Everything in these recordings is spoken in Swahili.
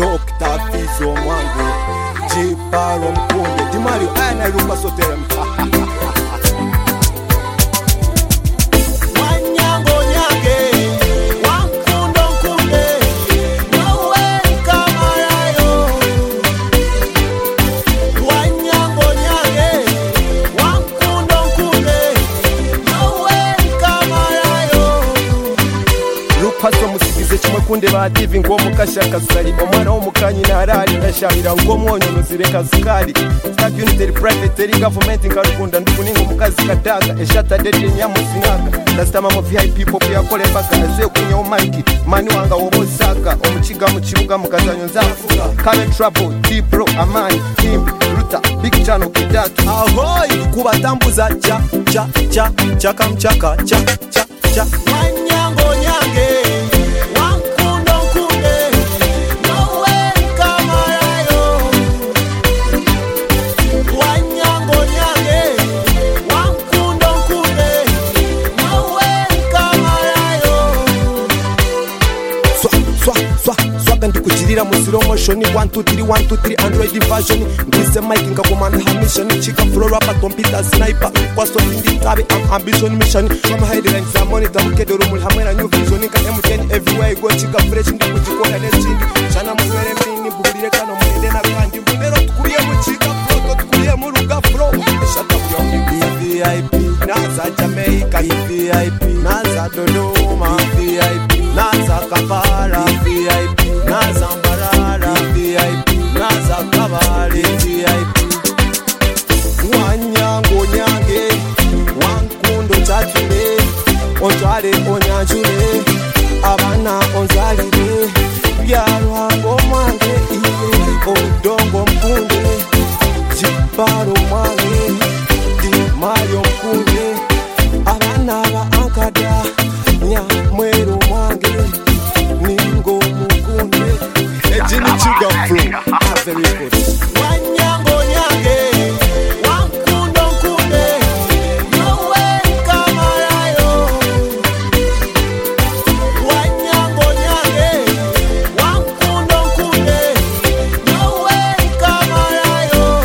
Dr. Fizo Mwange Jiparo Mkunde Dimario ana iruka sotere Paso musigize kimwe kunde ba divi ngo mukashaka sari omwana wo mukanyi narari ndashabira ngo mwonyo nuzireka zikari Start unitary private government nkarukunda ndukuninga mukazi kadaga eshata dede nyamusinaga ndastama mu VIP pop yakole baka aze kunya omike mani wanga wobosaka omukiga mu kibuga mukazanyo nzafuga kale trouble T-Pro amani team ruta big channel kidatu ahoy kubatambuza cha kamchaka cha wanyango nyange Ndikujirira mu slow motion 1 2 3 1 2 3 Android version ngise mic ngakomanda ha mission chika flow rapper computer sniper kwa so indi tabe ambition mission from headlines za monitor mukedoro muri hamwe na new vision ka M10 everywhere go chika fresh ndikujikora nesindi chana mwere mini buhurire kano mwende na kandi mbonero tukuriye mu chika flow tukuriye mu ruga flow shut up yo VIP naza Jamaica VIP naza Dodoma VIP naza Kampala VIP naza Mbarara VIP naza Kabale VIP wanyango nyange wankundo chatule onjale onyanjule abana onzalire byarwango mwange iye odongo mkunde Jiparo mwange Dimario mkunde abana ba ankada nyamweru mwange ningo mukunde ejini chuga flow very good wanyango nyange wankundo mkunde yowe kamarayo wanyango nyange wankundo mkunde yowe kamarayo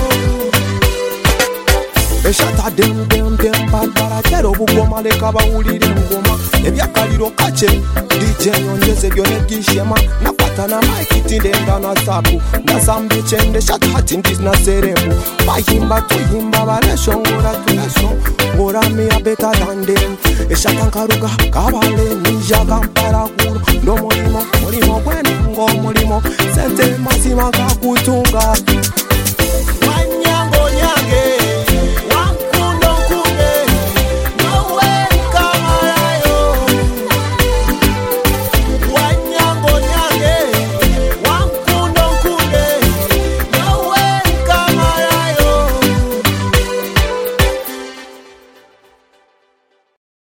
eshata dem barbara kero bugoma leka bawulire ngoma ebyakaliro kache DJ nyongeze byone gishema napatana mic tindenda na sapu nasambe chende shata ndis na serebu bahimba tuhimba barashongora tunaso ngora me abeta tandem eshata nkaruga kabale ninja kampara kuro ndo mulimo gwene ngo mulimo sente masima kakutunga